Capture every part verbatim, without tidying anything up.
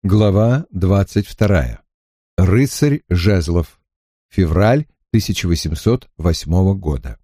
Глава двадцать вторая. Рыцарь жезлов. Февраль тысяча восемьсот восьмого года.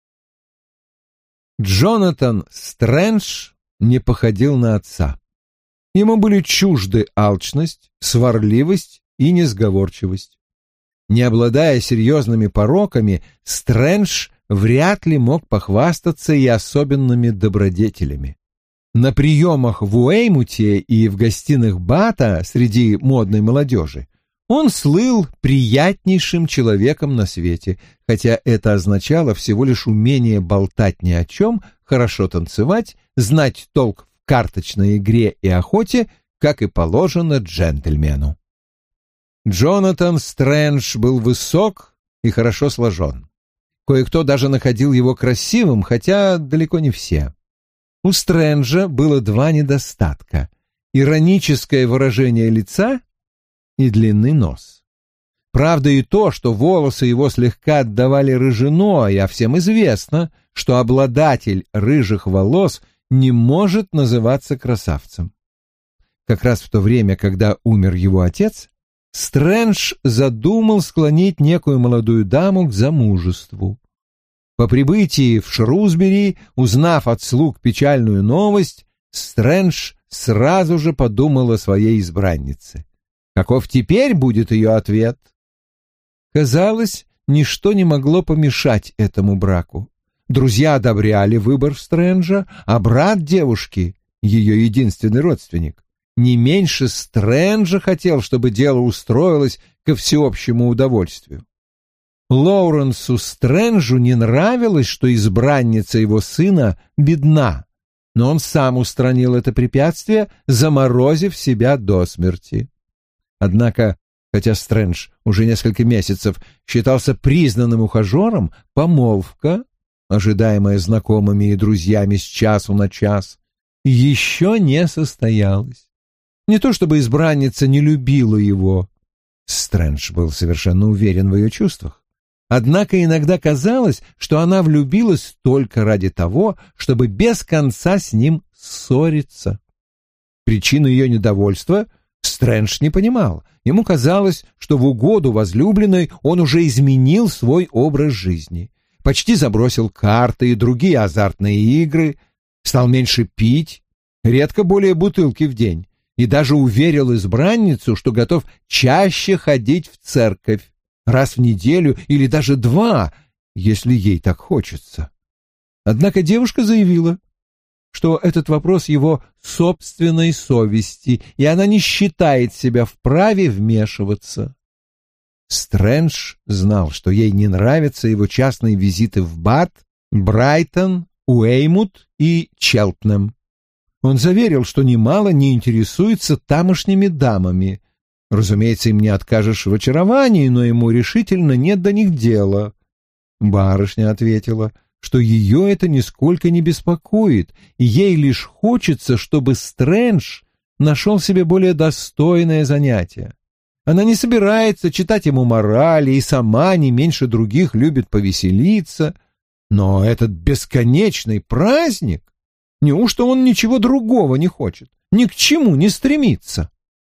Джонатан Стрэндж не походил на отца. Ему были чужды алчность, сварливость и несговорчивость. Не обладая серьезными пороками, Стрэндж вряд ли мог похвастаться и особенными добродетелями. На приемах в Уэймуте и в гостиных Бата среди модной молодежи он слыл приятнейшим человеком на свете, хотя это означало всего лишь умение болтать ни о чем, хорошо танцевать, знать толк в карточной игре и охоте, как и положено джентльмену. Джонатан Стрэндж был высок и хорошо сложен. Кое-кто даже находил его красивым, хотя далеко не все. У Стрэнджа было два недостатка — ироническое выражение лица и длинный нос. Правда и то, что волосы его слегка отдавали рыжиной, а всем известно, что обладатель рыжих волос не может называться красавцем. Как раз в то время, когда умер его отец, Стрэндж задумал склонить некую молодую даму к замужеству. По прибытии в Шрусбери, узнав от слуг печальную новость, Стрэндж сразу же подумал о своей избраннице. Каков теперь будет ее ответ? Казалось, ничто не могло помешать этому браку. Друзья одобряли выбор Стрэнджа, а брат девушки, ее единственный родственник, не меньше Стрэнджа хотел, чтобы дело устроилось ко всеобщему удовольствию. Лоуренсу Стрэнджу не нравилось, что избранница его сына бедна, но он сам устранил это препятствие, заморозив себя до смерти. Однако, хотя Стрэндж уже несколько месяцев считался признанным ухажером, помолвка, ожидаемая знакомыми и друзьями с часу на час, еще не состоялась. Не то чтобы избранница не любила его, Стрэндж был совершенно уверен в ее чувствах. Однако иногда казалось, что она влюбилась только ради того, чтобы без конца с ним ссориться. Причину ее недовольства Стрэндж не понимал. Ему казалось, что в угоду возлюбленной он уже изменил свой образ жизни, почти забросил карты и другие азартные игры, стал меньше пить, редко более бутылки в день, и даже уверил избранницу, что готов чаще ходить в церковь, раз в неделю или даже два, если ей так хочется. Однако девушка заявила, что этот вопрос его собственной совести, и она не считает себя вправе вмешиваться. Стрэндж знал, что ей не нравятся его частные визиты в Бат, Брайтон, Уэймут и Челтнем. Он заверил, что немало не интересуется тамошними дамами. Разумеется, им не откажешь в очаровании, но ему решительно нет до них дела. Барышня ответила, что ее это нисколько не беспокоит, и ей лишь хочется, чтобы Стрэндж нашел себе более достойное занятие. Она не собирается читать ему морали и сама не меньше других любит повеселиться, но этот бесконечный праздник, неужто он ничего другого не хочет, ни к чему не стремится?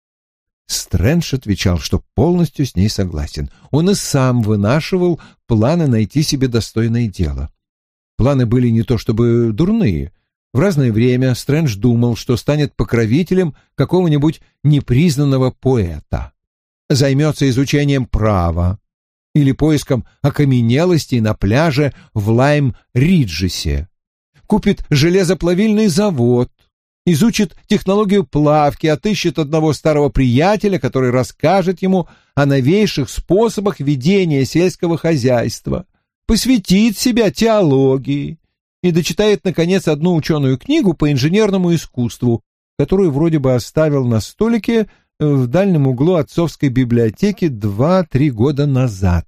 Стрэндж отвечал, что полностью с ней согласен. Он и сам вынашивал планы найти себе достойное дело. Планы были не то чтобы дурные. В разное время Стрэндж думал, что станет покровителем какого-нибудь непризнанного поэта, займется изучением права или поиском окаменелостей на пляже в Лайм-Риджесе, купит железоплавильный завод, изучит технологию плавки, отыщет одного старого приятеля, который расскажет ему о новейших способах ведения сельского хозяйства, посвятит себя теологии и дочитает, наконец, одну ученую книгу по инженерному искусству, которую вроде бы оставил на столике в дальнем углу отцовской библиотеки два-три года назад.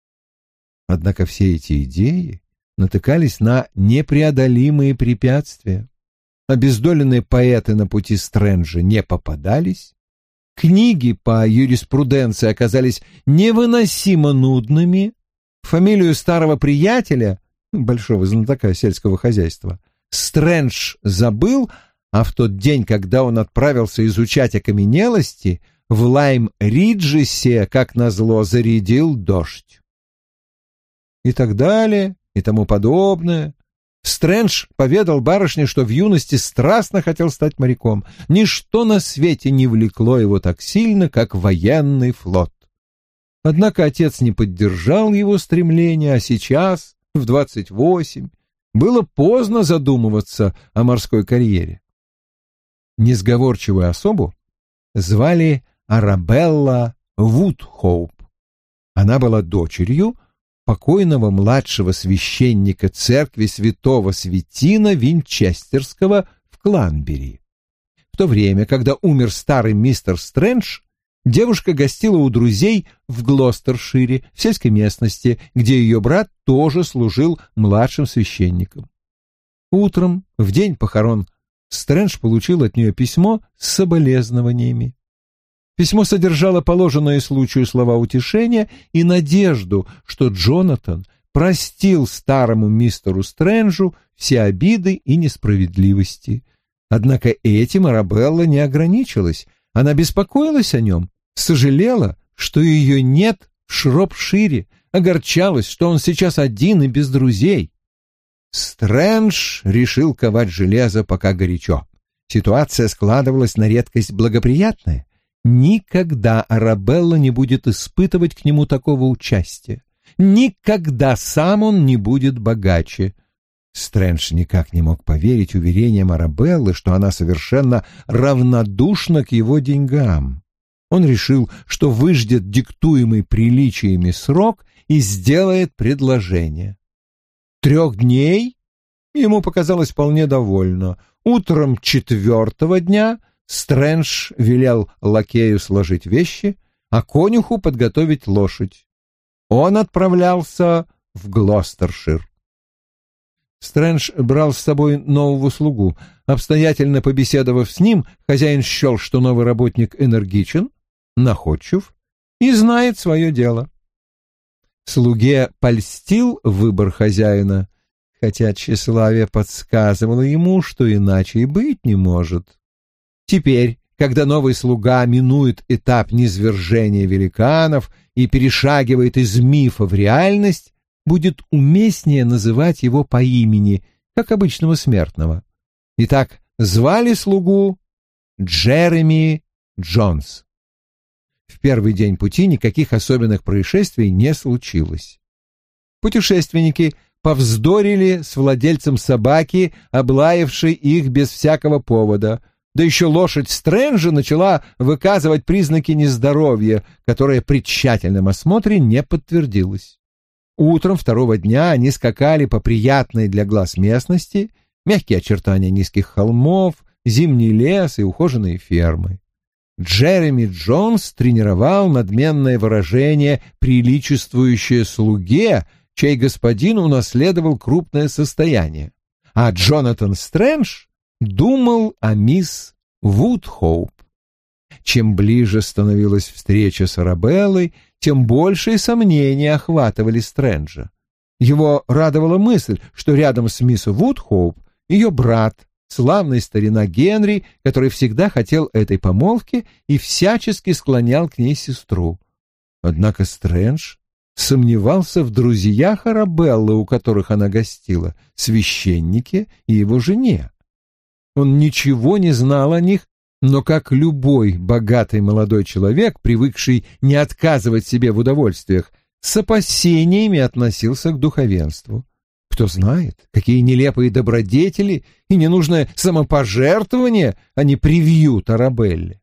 Однако все эти идеи натыкались на непреодолимые препятствия. Обездоленные поэты на пути Стрэнджа не попадались, книги по юриспруденции оказались невыносимо нудными, фамилию старого приятеля, большого знатока сельского хозяйства, Стрэндж забыл, а в тот день, когда он отправился изучать окаменелости, в Лайм-Риджесе, как назло, зарядил дождь. И так далее, и тому подобное. Стрэндж поведал барышне, что в юности страстно хотел стать моряком. Ничто на свете не влекло его так сильно, как военный флот. Однако отец не поддержал его стремления, а сейчас, в двадцать восемь, было поздно задумываться о морской карьере. Несговорчивую особу звали Арабелла Вудхоуп. Она была дочерью покойного младшего священника церкви святого Светина Винчестерского в Кланбери. В то время, когда умер старый мистер Стрэндж, девушка гостила у друзей в Глостершире, в сельской местности, где ее брат тоже служил младшим священником. Утром, в день похорон, Стрэндж получил от нее письмо с соболезнованиями. Письмо содержало положенные случаю слова утешения и надежду, что Джонатан простил старому мистеру Стрэнджу все обиды и несправедливости. Однако этим Арабелла не ограничилась. Она беспокоилась о нем, сожалела, что ее нет в Шропшире, огорчалась, что он сейчас один и без друзей. Стрэндж решил ковать железо пока горячо. Ситуация складывалась на редкость благоприятная. Никогда Арабелла не будет испытывать к нему такого участия. Никогда сам он не будет богаче. Стрэндж никак не мог поверить уверениям Арабеллы, что она совершенно равнодушна к его деньгам. Он решил, что выждет диктуемый приличиями срок и сделает предложение. Трех дней ему показалось вполне довольно. Утром четвертого дня Стрэндж велел лакею сложить вещи, а конюху подготовить лошадь. Он отправлялся в Глостершир. Стрэндж брал с собой нового слугу. Обстоятельно побеседовав с ним, хозяин счел, что новый работник энергичен, находчив и знает свое дело. Слуге польстил выбор хозяина, хотя тщеславие подсказывало ему, что иначе и быть не может. Теперь, когда новый слуга минует этап низвержения великанов и перешагивает из мифа в реальность, будет уместнее называть его по имени, как обычного смертного. Итак, звали слугу Джереми Джонс. В первый день пути никаких особенных происшествий не случилось. Путешественники повздорили с владельцем собаки, облаявшей их без всякого повода. Да еще лошадь Стрэнджа начала выказывать признаки нездоровья, которое при тщательном осмотре не подтвердилось. Утром второго дня они скакали по приятной для глаз местности, мягкие очертания низких холмов, зимний лес и ухоженные фермы. Джереми Джонс тренировал надменное выражение, приличествующее слуге, чей господин унаследовал крупное состояние, а Джонатан Стрэндж думал о мисс Вудхоуп. Чем ближе становилась встреча с Арабеллой, тем большие сомнения охватывали Стрэнджа. Его радовала мысль, что рядом с мисс Вудхоуп ее брат, славный старина Генри, который всегда хотел этой помолвки и всячески склонял к ней сестру. Однако Стрэндж сомневался в друзьях Арабеллы, у которых она гостила, священнике и его жене. Он ничего не знал о них, но как любой богатый молодой человек, привыкший не отказывать себе в удовольствиях, с опасениями относился к духовенству. Кто знает, какие нелепые добродетели и ненужное самопожертвование они привьют Арабелле.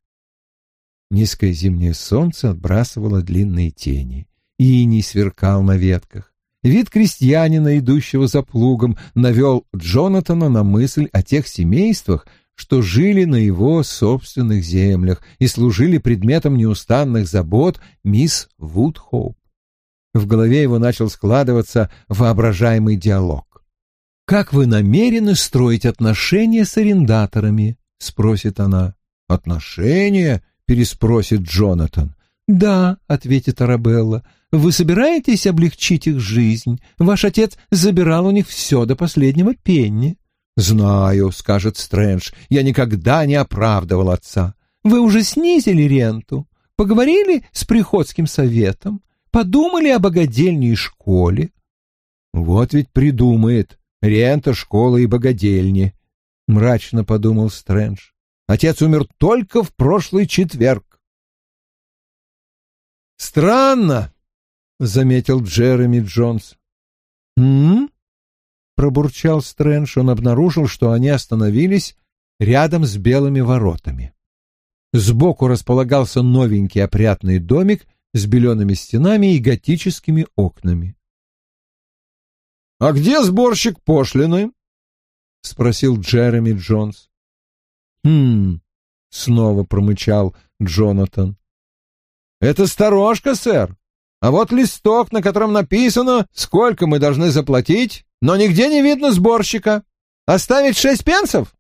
Низкое зимнее солнце отбрасывало длинные тени, иней сверкал на ветках. Вид крестьянина, идущего за плугом, навел Джонатана на мысль о тех семействах, что жили на его собственных землях и служили предметом неустанных забот мисс Вудхоуп. В голове его начал складываться воображаемый диалог. «Как вы намерены строить отношения с арендаторами?» — спросит она. «Отношения?» — переспросит Джонатан. «Да», — ответит Арабелла, — «вы собираетесь облегчить их жизнь? Ваш отец забирал у них все до последнего пенни. «Знаю», — скажет Стрэндж, — «я никогда не оправдывал отца». «Вы уже снизили ренту? Поговорили с приходским советом? Подумали о богадельне и школе?» «Вот ведь придумает. Рента, школа и богадельни», — мрачно подумал Стрэндж. «Отец умер только в прошлый четверг». «Странно», — заметил Джереми Джонс. «М?», пробурчал Стрэндж. Он обнаружил, что они остановились рядом с белыми воротами. Сбоку располагался новенький опрятный домик с белеными стенами и готическими окнами. «А где сборщик пошлины?» — спросил Джереми Джонс. «Хм...» — снова промычал Джонатан. «Это сторожка, сэр. А вот листок, на котором написано, сколько мы должны заплатить, но нигде не видно сборщика. Оставить шесть пенсов?»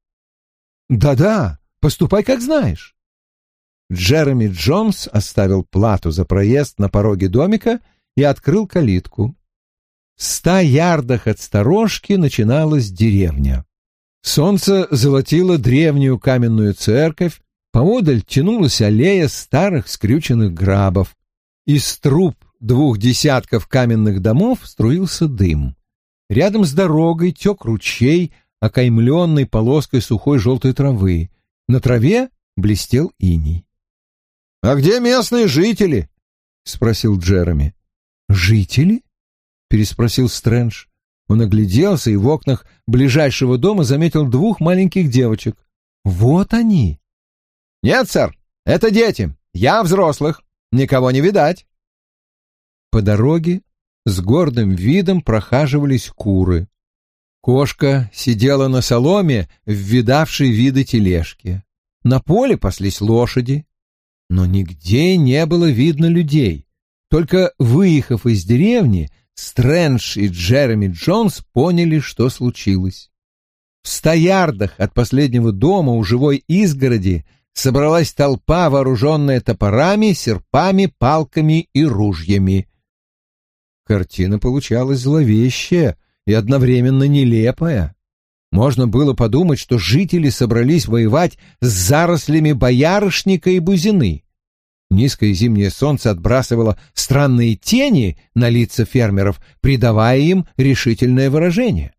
«Да-да, поступай, как знаешь». Джереми Джонс оставил плату за проезд на пороге домика и открыл калитку. В ста ярдах от сторожки начиналась деревня. Солнце золотило древнюю каменную церковь, поодаль тянулась аллея старых скрюченных грабов. Из труб двух десятков каменных домов струился дым. Рядом с дорогой тек ручей, окаймленный полоской сухой желтой травы. На траве блестел иней. «А где местные жители?» — спросил Джереми. «Жители?» — переспросил Стрэндж. Он огляделся и в окнах ближайшего дома заметил двух маленьких девочек. «Вот они!» «Нет, сэр, это дети. Я взрослых. Никого не видать». По дороге с гордым видом прохаживались куры. Кошка сидела на соломе в видавшей виды тележке. На поле паслись лошади. Но нигде не было видно людей. Только выехав из деревни, Стрэндж и Джереми Джонс поняли, что случилось. В ста ярдах от последнего дома у живой изгороди собралась толпа, вооруженная топорами, серпами, палками и ружьями. Картина получалась зловещая и одновременно нелепая. Можно было подумать, что жители собрались воевать с зарослями боярышника и бузины. Низкое зимнее солнце отбрасывало странные тени на лица фермеров, придавая им решительное выражение.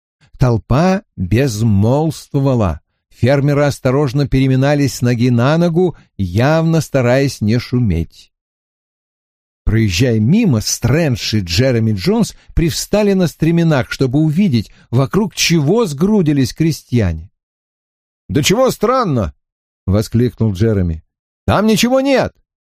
Толпа безмолвствовала. Фермеры осторожно переминались с ноги на ногу, явно стараясь не шуметь. Проезжая мимо, Стрэндж и Джереми Джонс привстали на стременах, чтобы увидеть, вокруг чего сгрудились крестьяне. «Да чего странно!» — воскликнул Джереми. «Там ничего нет!»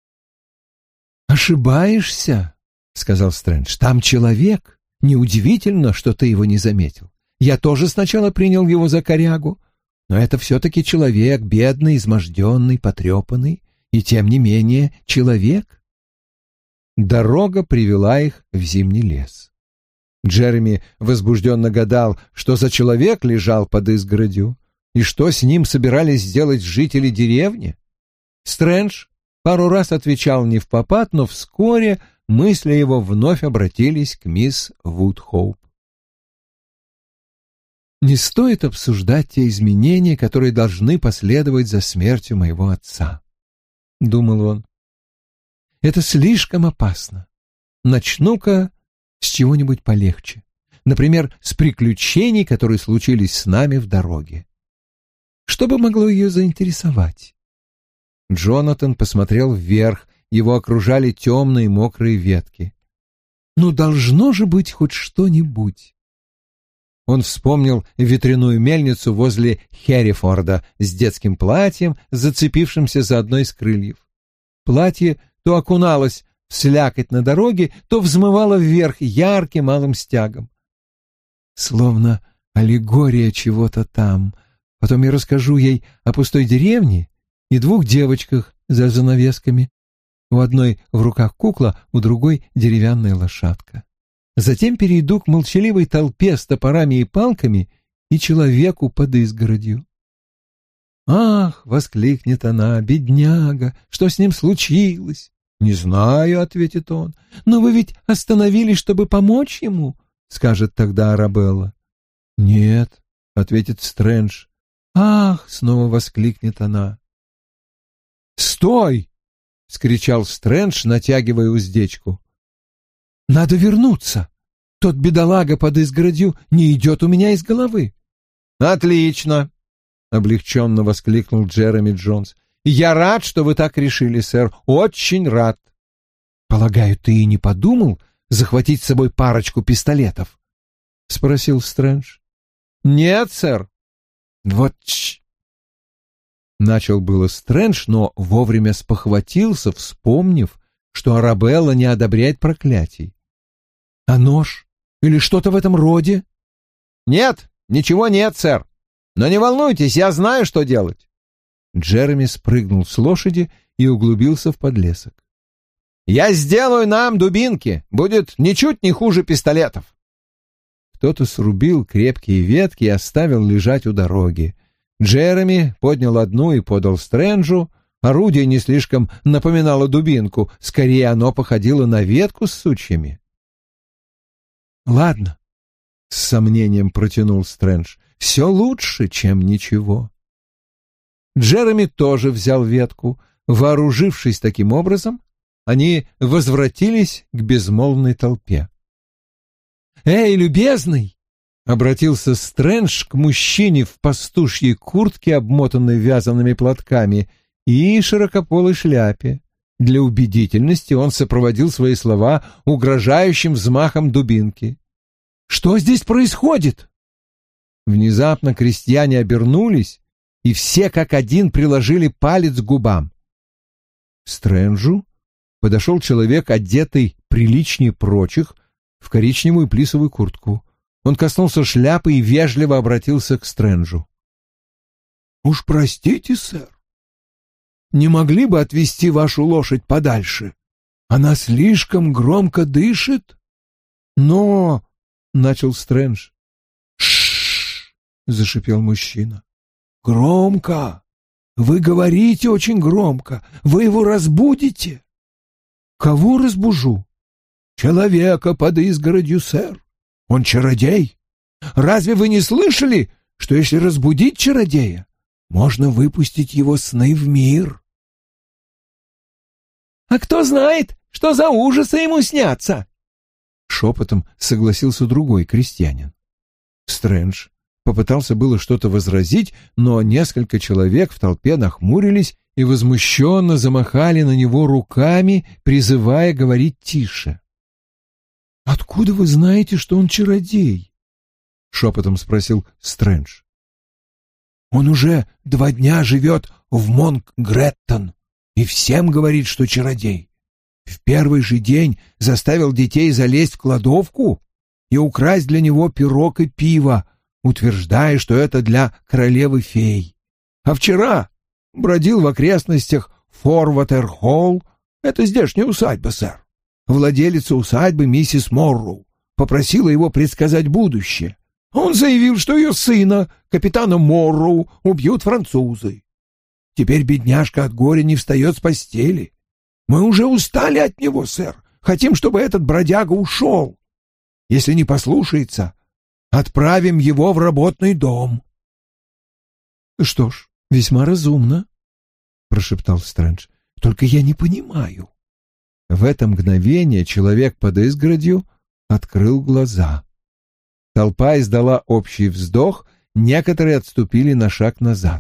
«Ошибаешься», — сказал Стрэндж. «Там человек. Неудивительно, что ты его не заметил. Я тоже сначала принял его за корягу, но это все-таки человек, бедный, изможденный, потрепанный, и тем не менее человек». Дорога привела их в зимний лес. Джереми возбужденно гадал, что за человек лежал под изгородью и что с ним собирались сделать жители деревни. Стрэндж пару раз отвечал невпопад, но вскоре мысли его вновь обратились к мисс Вудхоуп. «Не стоит обсуждать те изменения, которые должны последовать за смертью моего отца», — думал он. «Это слишком опасно. Начну-ка с чего-нибудь полегче. Например, с приключений, которые случились с нами в дороге. Что бы могло ее заинтересовать?» Джонатан посмотрел вверх, его окружали темные мокрые ветки. «Ну, должно же быть хоть что-нибудь». Он вспомнил ветряную мельницу возле Херрифорда с детским платьем, зацепившимся за одно из крыльев. Платье то окуналось в слякоть на дороге, то взмывало вверх ярким алым стягом. Словно аллегория чего-то там. Потом я расскажу ей о пустой деревне и двух девочках за занавесками. У одной в руках кукла, у другой деревянная лошадка. Затем перейду к молчаливой толпе с топорами и палками и человеку под изгородью. «Ах!» — воскликнет она, — «бедняга! Что с ним случилось?» «Не знаю», — ответит он. «Но вы ведь остановились, чтобы помочь ему?» — скажет тогда Арабелла. «Нет», — ответит Стрэндж. «Ах!» — снова воскликнет она. «Стой!» — скричал Стрэндж, натягивая уздечку. «Надо вернуться. Тот бедолага под изгородью не идет у меня из головы». «Отлично!» — облегченно воскликнул Джереми Джонс. «Я рад, что вы так решили, сэр. Очень рад». «Полагаю, ты и не подумал захватить с собой парочку пистолетов?» — спросил Стрэндж. «Нет, сэр». «Вот ч...» Начал было Стрэндж, но вовремя спохватился, вспомнив, что Арабелла не одобряет проклятий. «А нож? Или что-то в этом роде?» «Нет, ничего нет, сэр. Но не волнуйтесь, я знаю, что делать». Джереми спрыгнул с лошади и углубился в подлесок. «Я сделаю нам дубинки. Будет ничуть не хуже пистолетов». Кто-то срубил крепкие ветки и оставил лежать у дороги. Джереми поднял одну и подал Стрэнджу. Орудие не слишком напоминало дубинку, скорее оно походило на ветку с сучьями. «Ладно», — с сомнением протянул Стрэндж, — «все лучше, чем ничего». Джереми тоже взял ветку. Вооружившись таким образом, они возвратились к безмолвной толпе. «Эй, любезный!» — обратился Стрэндж к мужчине в пастушьей куртке, обмотанной вязаными платками, и широкополой шляпе. Для убедительности он сопроводил свои слова угрожающим взмахом дубинки. «Что здесь происходит?» Внезапно крестьяне обернулись, и все как один приложили палец к губам. К Стрэнджу подошел человек, одетый приличнее прочих, в коричневую плисовую куртку. Он коснулся шляпы и вежливо обратился к Стрэнджу. «Уж простите, сэр, не могли бы отвезти вашу лошадь подальше? Она слишком громко дышит». «Но...» — начал Стрэндж. «Ш-ш-ш!» — зашипел мужчина. «Громко! Вы говорите очень громко. Вы его разбудите». «Кого разбужу?» «Человека под изгородью, сэр. Он чародей. Разве вы не слышали, что если разбудить чародея, можно выпустить его сны в мир?» «А кто знает, что за ужасы ему снятся?» Шепотом согласился другой крестьянин. Стрэндж попытался было что-то возразить, но несколько человек в толпе нахмурились и возмущенно замахали на него руками, призывая говорить тише. «Откуда вы знаете, что он чародей?» — шепотом спросил Стрэндж. «Он уже два дня живет в Монк-Греттон и всем говорит, что чародей. В первый же день заставил детей залезть в кладовку и украсть для него пирог и пиво, утверждая, что это для королевы-фей. А вчера бродил в окрестностях Форватер-Холл, это здешняя усадьба, сэр. Владелица усадьбы, миссис Морроу, попросила его предсказать будущее. Он заявил, что ее сына, капитана Морроу, убьют французы. Теперь бедняжка от горя не встает с постели. Мы уже устали от него, сэр. Хотим, чтобы этот бродяга ушел. Если не послушается, отправим его в работный дом». «Что ж, весьма разумно», — прошептал Стрэндж. «Только я не понимаю». В это мгновение человек под изгородью открыл глаза. Толпа издала общий вздох, некоторые отступили на шаг назад.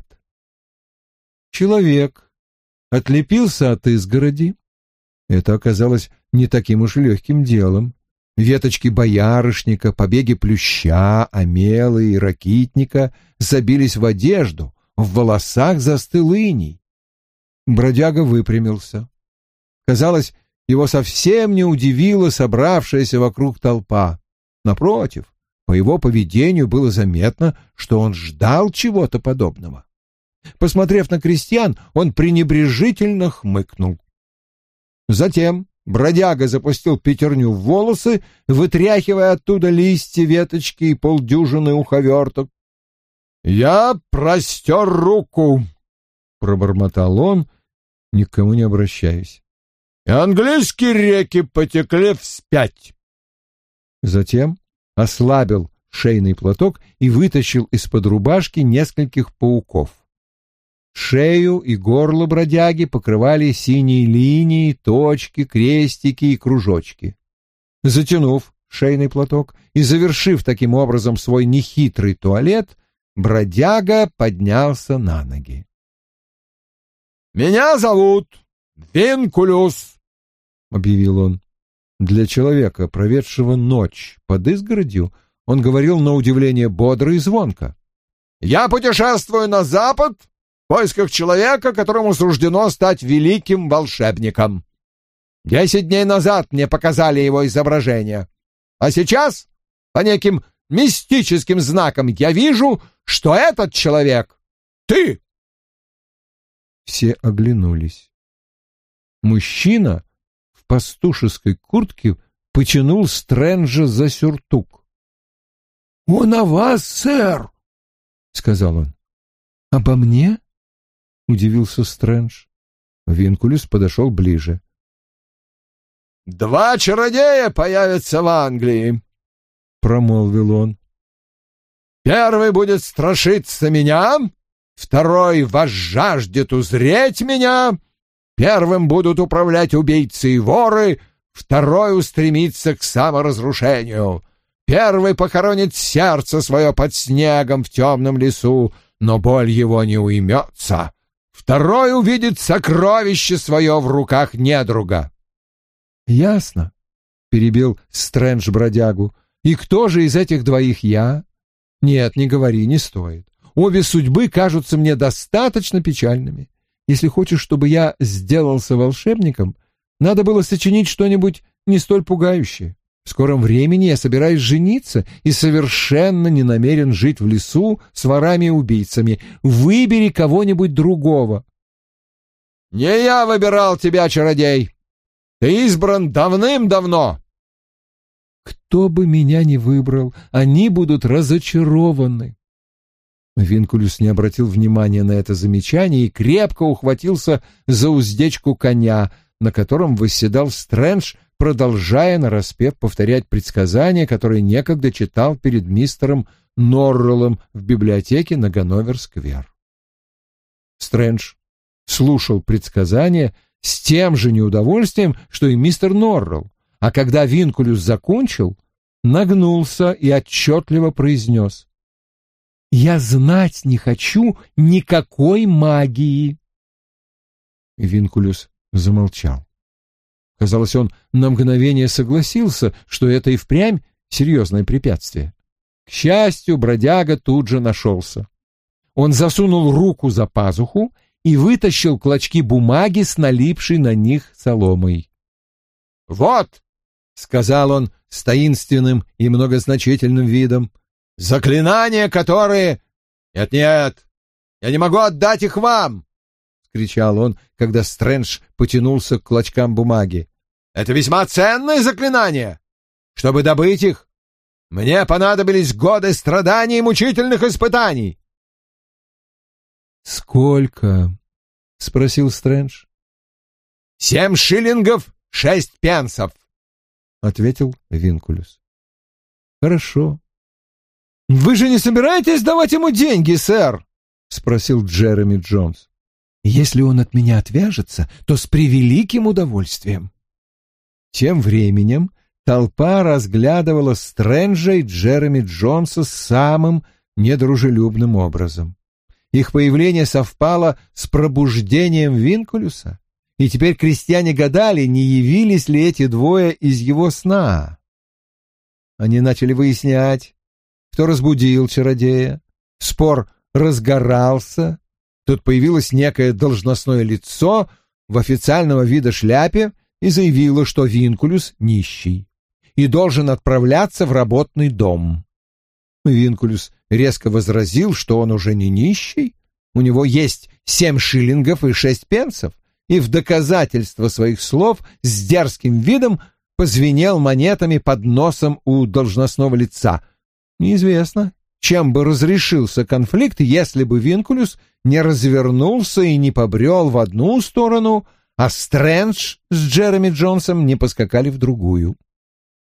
Человек отлепился от изгороди. Это оказалось не таким уж легким делом. Веточки боярышника, побеги плюща, омелы и ракитника забились в одежду, в волосах застыл иней. Бродяга выпрямился. Казалось, его совсем не удивила собравшаяся вокруг толпа. Напротив, по его поведению было заметно, что он ждал чего-то подобного. Посмотрев на крестьян, он пренебрежительно хмыкнул. Затем бродяга запустил пятерню в волосы, вытряхивая оттуда листья, веточки и полдюжины уховерток. «Я простер руку», — пробормотал он, ни к кому не обращаясь. «И английские реки потекли вспять». Затем ослабил шейный платок и вытащил из-под рубашки нескольких пауков. Шею и горло бродяги покрывали синие линии, точки, крестики и кружочки. Затянув шейный платок и завершив таким образом свой нехитрый туалет, бродяга поднялся на ноги. «Меня зовут Винкулюс», — объявил он. Для человека, проведшего ночь под изгородью, он говорил на удивление бодро и звонко. «Я путешествую на запад в поисках человека, которому суждено стать великим волшебником. Десять дней назад мне показали его изображение, а сейчас, по неким мистическим знакам, я вижу, что этот человек — ты!» Все оглянулись. Мужчина в пастушеской куртке потянул Стрэнджа за сюртук. «Он о вас, сэр!» — сказал он. «Обо мне?» — удивился Стрэндж. Винкулюс подошел ближе. «Два чародея появятся в Англии», — промолвил он. «Первый будет страшиться меня, второй возжаждет узреть меня, первым будут управлять убийцы и воры, второй устремится к саморазрушению. Первый похоронит сердце свое под снегом в темном лесу, но боль его не уймется. Второй увидит сокровище свое в руках недруга». «Ясно», — перебил Стрэндж бродягу. «И кто же из этих двоих я?» «Нет, не говори, не стоит. Обе судьбы кажутся мне достаточно печальными. Если хочешь, чтобы я сделался волшебником, надо было сочинить что-нибудь не столь пугающее. В скором времени я собираюсь жениться и совершенно не намерен жить в лесу с ворами и убийцами. Выбери кого-нибудь другого». «Не я выбирал тебя, чародей. Ты избран давным-давно». «Кто бы меня ни выбрал, они будут разочарованы». Винкулюс не обратил внимания на это замечание и крепко ухватился за уздечку коня, на котором восседал Стрэндж, продолжая нараспев повторять предсказания, которые некогда читал перед мистером Норреллом в библиотеке на Ганновер-сквер. Стрэндж слушал предсказания с тем же неудовольствием, что и мистер Норрелл, а когда Винкулюс закончил, нагнулся и отчетливо произнес: «Я знать не хочу никакой магии». Винкулюс замолчал. Казалось, он на мгновение согласился, что это и впрямь серьезное препятствие. К счастью, бродяга тут же нашелся. Он засунул руку за пазуху и вытащил клочки бумаги с налипшей на них соломой. «Вот», — сказал он с таинственным и многозначительным видом, — «заклинания, которые...» «Нет-нет, я не могу отдать их вам!» — кричал он, когда Стрэндж потянулся к клочкам бумаги. «Это весьма ценные заклинания. Чтобы добыть их, мне понадобились годы страданий и мучительных испытаний». «Сколько?» — спросил Стрэндж. «Семь шиллингов, шесть пенсов», — ответил Винкулюс. «Хорошо. Вы же не собираетесь давать ему деньги, сэр?» — спросил Джереми Джонс. «Если он от меня отвяжется, то с превеликим удовольствием». Тем временем толпа разглядывала Стрэнджа и Джереми Джонса самым недружелюбным образом. Их появление совпало с пробуждением Винкулюса, и теперь крестьяне гадали, не явились ли эти двое из его сна. Они начали выяснять, кто разбудил чародея. Спор разгорался. Тут появилось некое должностное лицо в официального вида шляпе и заявило, что Винкулюс нищий и должен отправляться в работный дом. Винкулюс резко возразил, что он уже не нищий, у него есть семь шиллингов и шесть пенсов, и в доказательство своих слов с дерзким видом позвенел монетами под носом у должностного лица. Неизвестно, чем бы разрешился конфликт, если бы Винкулюс не развернулся и не побрел в одну сторону, а Стрэндж с Джереми Джонсом не поскакали в другую.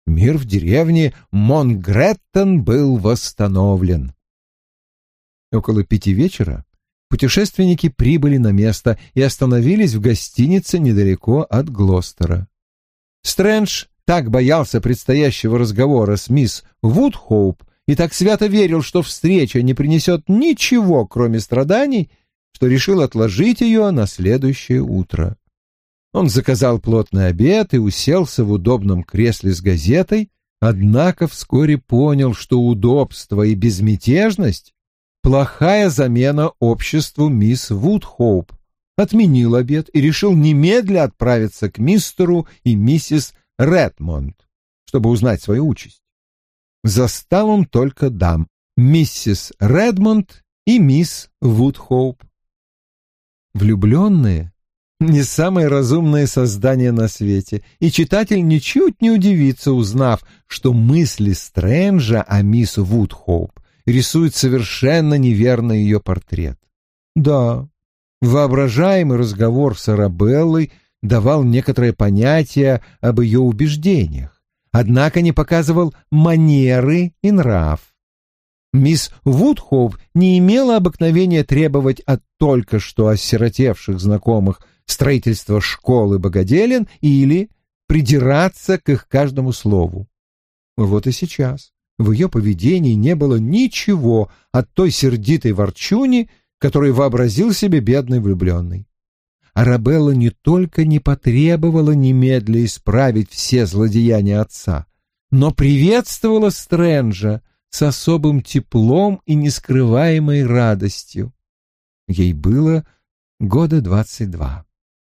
Мир в деревне Монгреттон был восстановлен. Около пяти вечера путешественники прибыли на место и остановились в гостинице недалеко от Глостера. Стрэндж так боялся предстоящего разговора с мисс Вудхоуп и так свято верил, что встреча не принесет ничего, кроме страданий, что решил отложить ее на следующее утро. Он заказал плотный обед и уселся в удобном кресле с газетой, однако вскоре понял, что удобство и безмятежность — плохая замена обществу мисс Вудхоуп. Отменил обед и решил немедля отправиться к мистеру и миссис Редмонд, чтобы узнать свою участь. Застал он только дам — миссис Редмонд и мисс Вудхоуп. Влюбленные — не самые разумные создания на свете, и читатель ничуть не удивится, узнав, что мысли Стрэнджа о мисс Вудхоуп рисуют совершенно неверно ее портрет. Да, воображаемый разговор с Арабеллой давал некоторое понятие об ее убеждениях, однако не показывал манеры и нрав. Мисс Вудхоуп не имела обыкновения требовать от только что осиротевших знакомых строительства школы богоделен или придираться к их каждому слову. Вот и сейчас в ее поведении не было ничего от той сердитой ворчуни, которую вообразил себе бедный влюбленный. Арабелла не только не потребовала немедля исправить все злодеяния отца, но приветствовала Стрэнджа с особым теплом и нескрываемой радостью. Ей было года двадцать два.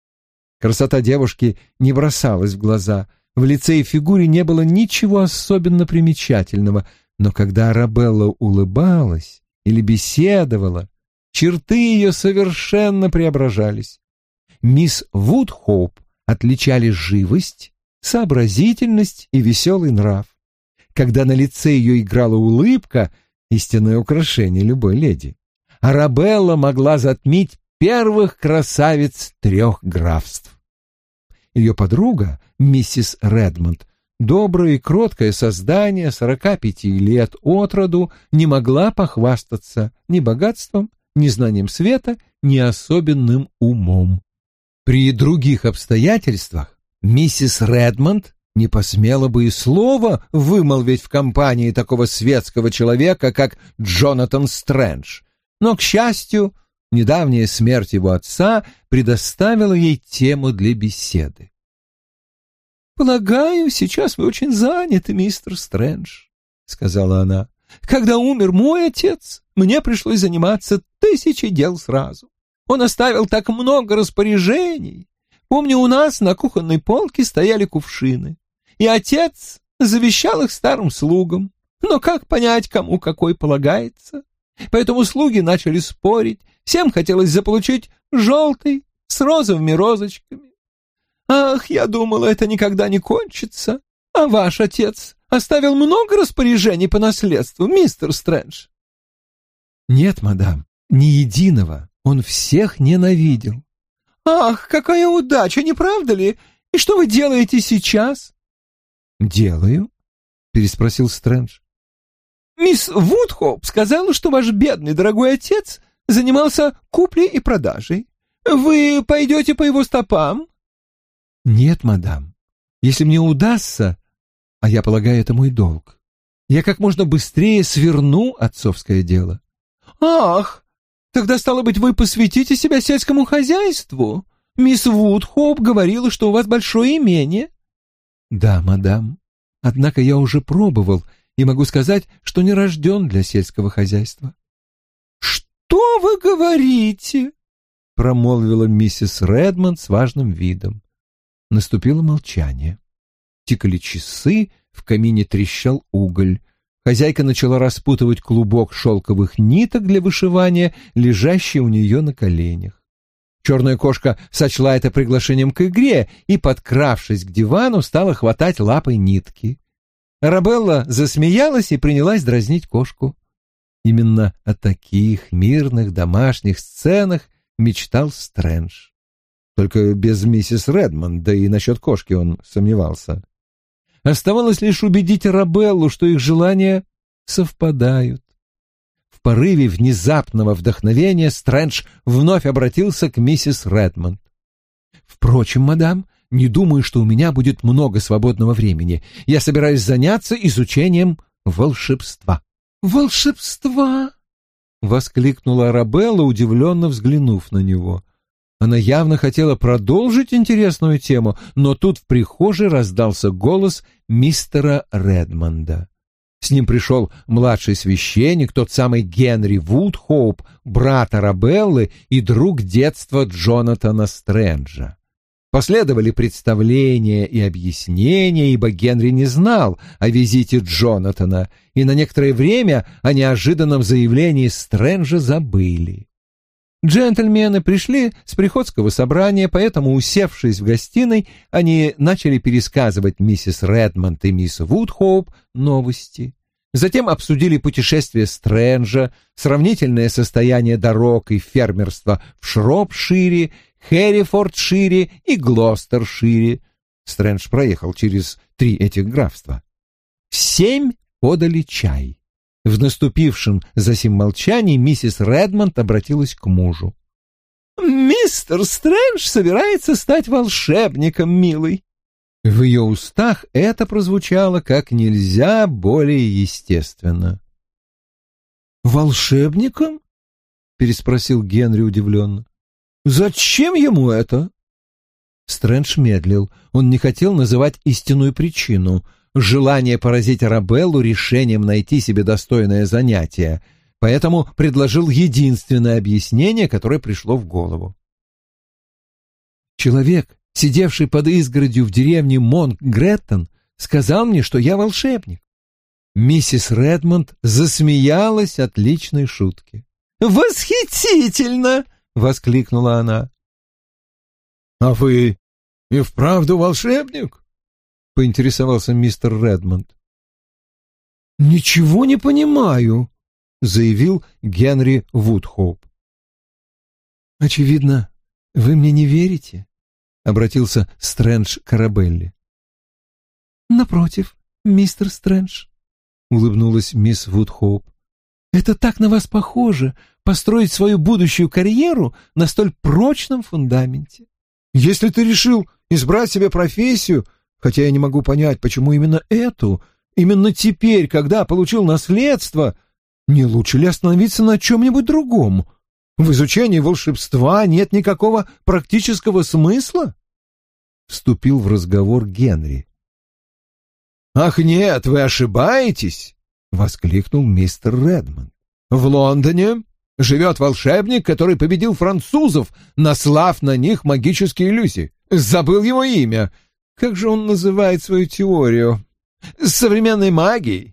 Красота девушки не бросалась в глаза, в лице и фигуре не было ничего особенно примечательного, но когда Арабелла улыбалась или беседовала, черты ее совершенно преображались. Мисс Вудхоуп отличали живость, сообразительность и веселый нрав. Когда на лице ее играла улыбка, истинное украшение любой леди, Арабелла могла затмить первых красавиц трех графств. Ее подруга, миссис Редмонд, доброе и кроткое создание сорока пяти лет от роду, не могла похвастаться ни богатством, ни знанием света, ни особенным умом. При других обстоятельствах миссис Редмонд не посмела бы и слова вымолвить в компании такого светского человека, как Джонатан Стрэндж, но, к счастью, недавняя смерть его отца предоставила ей тему для беседы. «Полагаю, сейчас вы очень заняты, мистер Стрэндж», — сказала она. «Когда умер мой отец, мне пришлось заниматься тысячей дел сразу. Он оставил так много распоряжений. Помню, у нас на кухонной полке стояли кувшины, и отец завещал их старым слугам. Но как понять, кому какой полагается? Поэтому слуги начали спорить, всем хотелось заполучить желтый с розовыми розочками. Ах, я думала, это никогда не кончится. А ваш отец оставил много распоряжений по наследству, мистер Стрэндж?» «Нет, мадам, ни единого. Он всех ненавидел». «Ах, какая удача, не правда ли? И что вы делаете сейчас?» «Делаю?» — переспросил Стрэндж. «Мисс Вудхоуп сказала, что ваш бедный дорогой отец занимался куплей и продажей. Вы пойдете по его стопам?» «Нет, мадам. Если мне удастся, а я полагаю, это мой долг, я как можно быстрее сверну отцовское дело». «Ах, тогда, стало быть, вы посвятите себя сельскому хозяйству? Мисс Вудхоуп говорила, что у вас большое имение». «Да, мадам. Однако я уже пробовал и могу сказать, что не рожден для сельского хозяйства». «Что вы говорите?» — промолвила миссис Редмонд с важным видом. Наступило молчание. Тикали часы, в камине трещал уголь. Хозяйка начала распутывать клубок шелковых ниток для вышивания, лежащий у нее на коленях. Черная кошка сочла это приглашением к игре и, подкравшись к дивану, стала хватать лапой нитки. Арабелла засмеялась и принялась дразнить кошку. Именно о таких мирных домашних сценах мечтал Стрэндж. Только без миссис Редмонд, да и насчет кошки он сомневался. Оставалось лишь убедить Арабеллу, что их желания совпадают. В порыве внезапного вдохновения Стрэндж вновь обратился к миссис Редмонд. «Впрочем, мадам, не думаю, что у меня будет много свободного времени. Я собираюсь заняться изучением волшебства». «Волшебства!» — воскликнула Арабелла, удивленно взглянув на него. Она явно хотела продолжить интересную тему, но тут в прихожей раздался голос мистера Редмонда. С ним пришел младший священник, тот самый Генри Вудхоуп, брат Арабеллы и друг детства Джонатана Стрэнджа. Последовали представления и объяснения, ибо Генри не знал о визите Джонатана, и на некоторое время о неожиданном заявлении Стрэнджа забыли. Джентльмены пришли с приходского собрания, поэтому, усевшись в гостиной, они начали пересказывать миссис Редмонд и мисс Вудхоуп новости. Затем обсудили путешествие Стрэнджа, сравнительное состояние дорог и фермерства в Шропшире, Херрифордшире и Глостершире. Стрэндж проехал через три этих графства. В семь подали чай. В наступившем засим молчании миссис Редмонд обратилась к мужу. «Мистер Стрэндж собирается стать волшебником, милый». В ее устах это прозвучало как нельзя более естественно. «Волшебником?» — переспросил Генри удивленно. «Зачем ему это?» Стрэндж медлил. Он не хотел называть истинную причину — желание поразить Арабеллу решением найти себе достойное занятие, поэтому предложил единственное объяснение, которое пришло в голову. «Человек, сидевший под изгородью в деревне Монт-Греттон, сказал мне, что я волшебник». Миссис Редмонд засмеялась от личной шутки. «Восхитительно!» — воскликнула она. «А вы и вправду волшебник?» — поинтересовался мистер Редмонд. «Ничего не понимаю», — заявил Генри Вудхоуп. «Очевидно, вы мне не верите», — обратился Стрэндж к Арабелле. «Напротив, мистер Стрэндж», — улыбнулась мисс Вудхоуп. «Это так на вас похоже — построить свою будущую карьеру на столь прочном фундаменте. Если ты решил избрать себе профессию, хотя я не могу понять, почему именно эту, именно теперь, когда получил наследство, не лучше ли остановиться на чем-нибудь другом? В изучении волшебства нет никакого практического смысла?» Вступил в разговор Генри. «Ах нет, вы ошибаетесь!» — воскликнул мистер Редмонд. «В Лондоне живет волшебник, который победил французов, наслав на них магические иллюзии. Забыл его имя. Как же он называет свою теорию? Современной магией».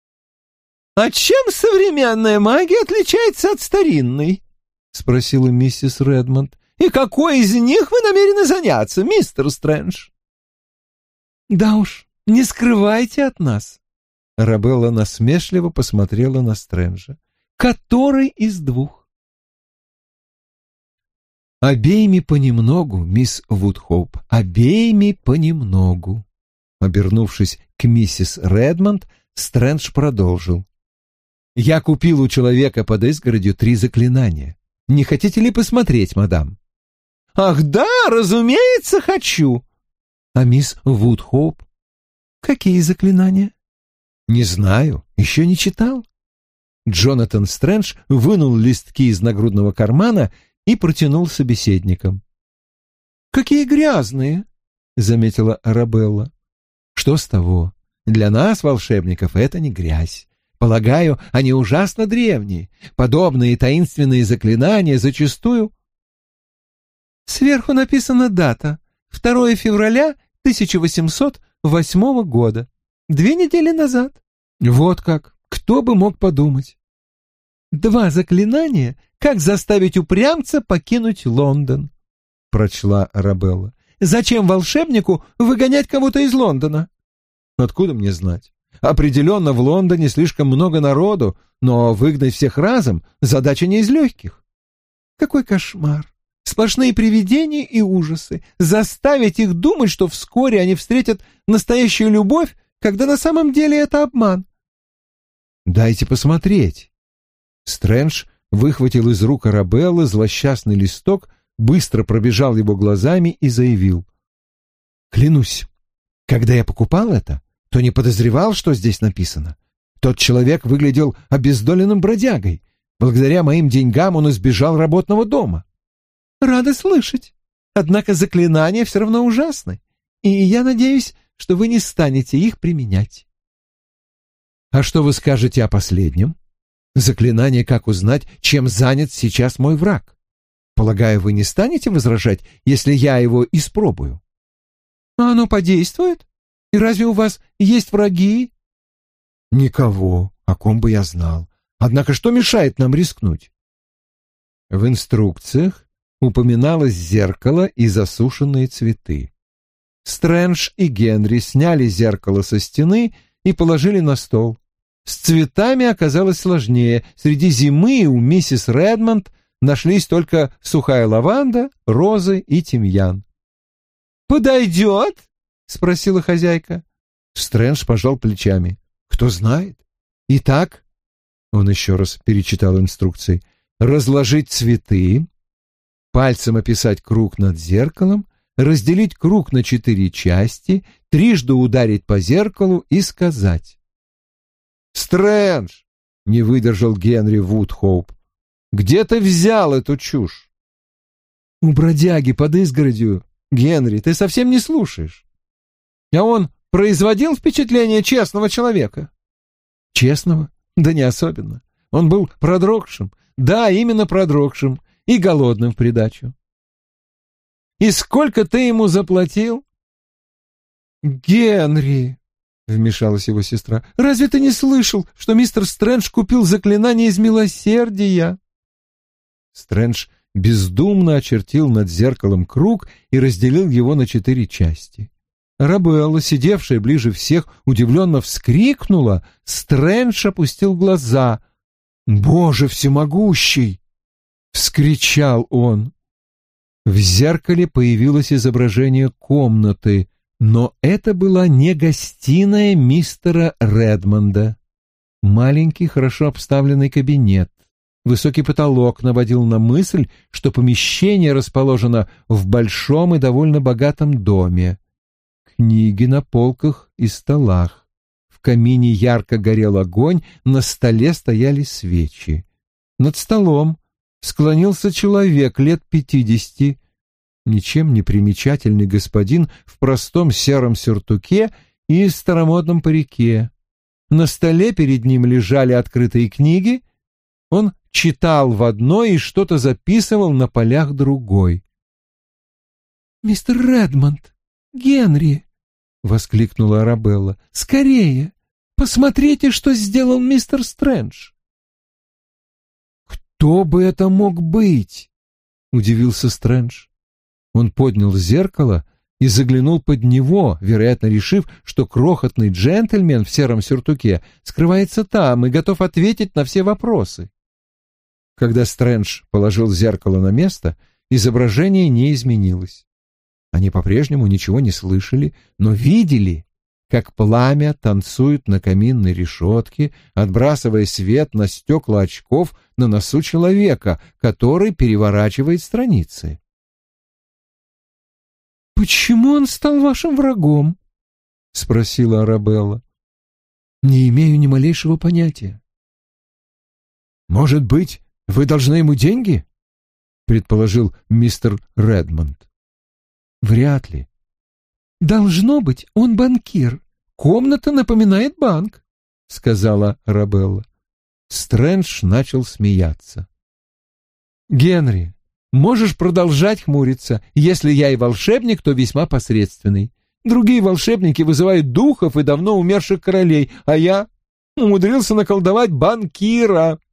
«А чем современная магия отличается от старинной?» — спросила миссис Редмонд. «И какой из них вы намерены заняться, мистер Стрэндж?» «Да уж, не скрывайте от нас». Арабелла насмешливо посмотрела на Стрэнджа. «Который из двух?» «Обеими понемногу, мисс Вудхоуп, обеими понемногу». Обернувшись к миссис Редмонд, Стрэндж продолжил. «Я купил у человека под изгородью три заклинания. Не хотите ли посмотреть, мадам?» «Ах да, разумеется, хочу!» «А мисс Вудхоуп?» «Какие заклинания?» «Не знаю, еще не читал». Джонатан Стрэндж вынул листки из нагрудного кармана и протянул собеседникам. «Какие грязные!» — заметила Арабелла. «Что с того? Для нас, волшебников, это не грязь. Полагаю, они ужасно древние. Подобные таинственные заклинания зачастую...» «Сверху написана дата. второе февраля тысяча восемьсот восьмого года. Две недели назад». «Вот как! Кто бы мог подумать?» «Два заклинания, как заставить упрямца покинуть Лондон», — прочла Арабелла. «Зачем волшебнику выгонять кого-то из Лондона?» «Откуда мне знать? Определенно в Лондоне слишком много народу, но выгнать всех разом — задача не из легких». «Какой кошмар! Сплошные привидения и ужасы. Заставить их думать, что вскоре они встретят настоящую любовь когда на самом деле это обман. Дайте посмотреть. Стрэндж выхватил из рук Арабеллы злосчастный листок, быстро пробежал его глазами и заявил: «Клянусь, когда я покупал это, то не подозревал, что здесь написано. Тот человек выглядел обездоленным бродягой. Благодаря моим деньгам он избежал работного дома». «Рада слышать. Однако заклинания все равно ужасны, и я надеюсь, что вы не станете их применять». «А что вы скажете о последнем? Заклинание «Как узнать, чем занят сейчас мой враг». Полагаю, вы не станете возражать, если я его испробую?» «А оно подействует? И разве у вас есть враги?» «Никого, о ком бы я знал. Однако что мешает нам рискнуть?» В инструкциях упоминалось зеркало и засушенные цветы. Стрэндж и Генри сняли зеркало со стены и положили на стол. С цветами оказалось сложнее. Среди зимы у миссис Редмонд нашлись только сухая лаванда, розы и тимьян. «Подойдет?» — спросила хозяйка. Стрэндж пожал плечами. «Кто знает? Итак...» Он еще раз перечитал инструкции. «Разложить цветы, пальцем описать круг над зеркалом, разделить круг на четыре части, трижды ударить по зеркалу и сказать». «Стрэндж!» — не выдержал Генри Вудхоуп. «Где ты взял эту чушь?» «У бродяги под изгородью. Генри, ты совсем не слушаешь. А он производил впечатление честного человека?» «Честного? Да не особенно. Он был продрогшим. Да, именно продрогшим. И голодным в придачу». «И сколько ты ему заплатил?» «Генри», — вмешалась его сестра, — «разве ты не слышал, что мистер Стрэндж купил заклинание из милосердия?» Стрэндж бездумно очертил над зеркалом круг и разделил его на четыре части. Арабелла, сидевшая ближе всех, удивленно вскрикнула. Стрэндж опустил глаза. «Боже всемогущий!» — вскричал он. В зеркале появилось изображение комнаты, но это была не гостиная мистера Редмонда. Маленький, хорошо обставленный кабинет. Высокий потолок наводил на мысль, что помещение расположено в большом и довольно богатом доме. Книги на полках и столах. В камине ярко горел огонь, на столе стояли свечи. Над столом склонился человек лет пятидесяти, ничем не примечательный господин в простом сером сюртуке и старомодном парике. На столе перед ним лежали открытые книги. Он читал в одной и что-то записывал на полях другой. «Мистер Редмонд! Генри!» — воскликнула Арабелла. «Скорее! Посмотрите, что сделал мистер Стрэндж!» «Кто бы это мог быть?» — удивился Стрэндж. Он поднял зеркало и заглянул под него, вероятно, решив, что крохотный джентльмен в сером сюртуке скрывается там и готов ответить на все вопросы. Когда Стрэндж положил зеркало на место, изображение не изменилось. Они по-прежнему ничего не слышали, но видели, как пламя танцует на каминной решетке, отбрасывая свет на стекла очков на носу человека, который переворачивает страницы. «Почему он стал вашим врагом?» — спросила Арабелла. «Не имею ни малейшего понятия». «Может быть, вы должны ему деньги?» — предположил мистер Редмонд. «Вряд ли». «Должно быть, он банкир. Комната напоминает банк», — сказала Арабелла. Стрэндж начал смеяться. «Генри, можешь продолжать хмуриться. Если я и волшебник, то весьма посредственный. Другие волшебники вызывают духов и давно умерших королей, а я умудрился наколдовать банкира».